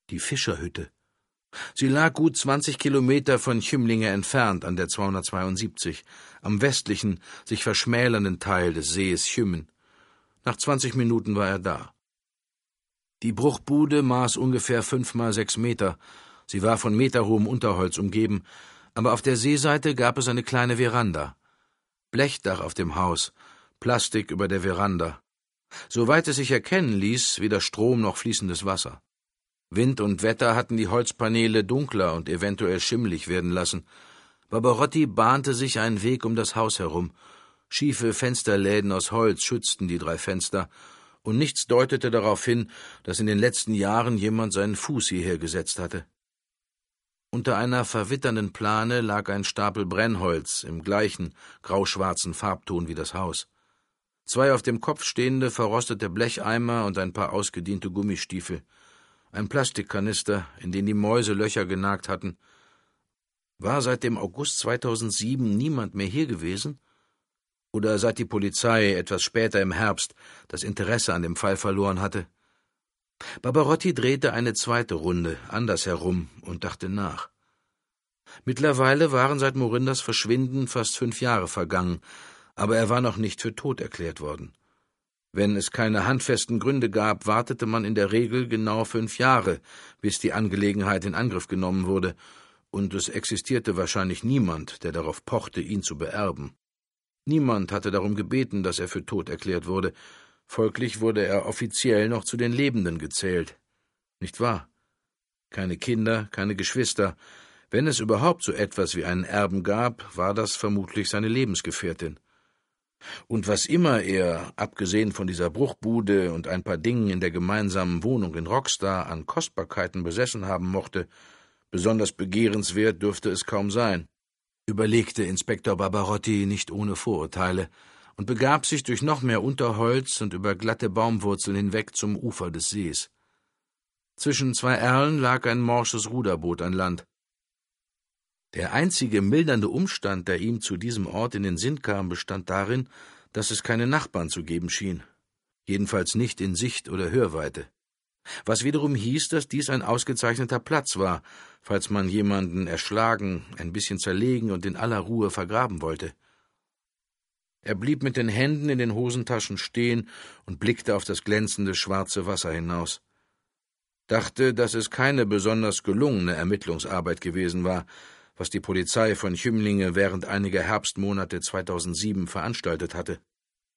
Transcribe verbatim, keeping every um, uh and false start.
Die Fischerhütte. Sie lag gut zwanzig Kilometer von Chümlinge entfernt an der zweihundertzweiundsiebzig, am westlichen, sich verschmälernden Teil des Sees Chümmen. Nach zwanzig Minuten war er da. Die Bruchbude maß ungefähr fünf mal sechs Meter. Sie war von meterhohem Unterholz umgeben, aber auf der Seeseite gab es eine kleine Veranda. Blechdach auf dem Haus, Plastik über der Veranda. Soweit es sich erkennen ließ, weder Strom noch fließendes Wasser. Wind und Wetter hatten die Holzpaneele dunkler und eventuell schimmlig werden lassen. Barbarotti bahnte sich einen Weg um das Haus herum. Schiefe Fensterläden aus Holz schützten die drei Fenster, und nichts deutete darauf hin, dass in den letzten Jahren jemand seinen Fuß hierher gesetzt hatte. Unter einer verwitternden Plane lag ein Stapel Brennholz im gleichen grauschwarzen Farbton wie das Haus. Zwei auf dem Kopf stehende verrostete Blecheimer und ein paar ausgediente Gummistiefel. Ein Plastikkanister, in den die Mäuse Löcher genagt hatten. War seit dem August zweitausendsieben niemand mehr hier gewesen? Oder seit die Polizei etwas später im Herbst das Interesse an dem Fall verloren hatte? Barbarotti drehte eine zweite Runde, andersherum, und dachte nach. Mittlerweile waren seit Morindas Verschwinden fast fünf Jahre vergangen, aber er war noch nicht für tot erklärt worden. Wenn es keine handfesten Gründe gab, wartete man in der Regel genau fünf Jahre, bis die Angelegenheit in Angriff genommen wurde, und es existierte wahrscheinlich niemand, der darauf pochte, ihn zu beerben. Niemand hatte darum gebeten, dass er für tot erklärt wurde, folglich wurde er offiziell noch zu den Lebenden gezählt. Nicht wahr? Keine Kinder, keine Geschwister. Wenn es überhaupt so etwas wie einen Erben gab, war das vermutlich seine Lebensgefährtin. Und was immer er, abgesehen von dieser Bruchbude und ein paar Dingen in der gemeinsamen Wohnung in Rockstar, an Kostbarkeiten besessen haben mochte, besonders begehrenswert dürfte es kaum sein, überlegte Inspektor Barbarotti nicht ohne Vorurteile und begab sich durch noch mehr Unterholz und über glatte Baumwurzeln hinweg zum Ufer des Sees. Zwischen zwei Erlen lag ein morsches Ruderboot an Land. Der einzige mildernde Umstand, der ihm zu diesem Ort in den Sinn kam, bestand darin, dass es keine Nachbarn zu geben schien, jedenfalls nicht in Sicht- oder Hörweite, was wiederum hieß, dass dies ein ausgezeichneter Platz war, falls man jemanden erschlagen, ein bisschen zerlegen und in aller Ruhe vergraben wollte. Er blieb mit den Händen in den Hosentaschen stehen und blickte auf das glänzende schwarze Wasser hinaus, dachte, dass es keine besonders gelungene Ermittlungsarbeit gewesen war, was die Polizei von Chümlinge während einiger Herbstmonate zweitausendsieben veranstaltet hatte.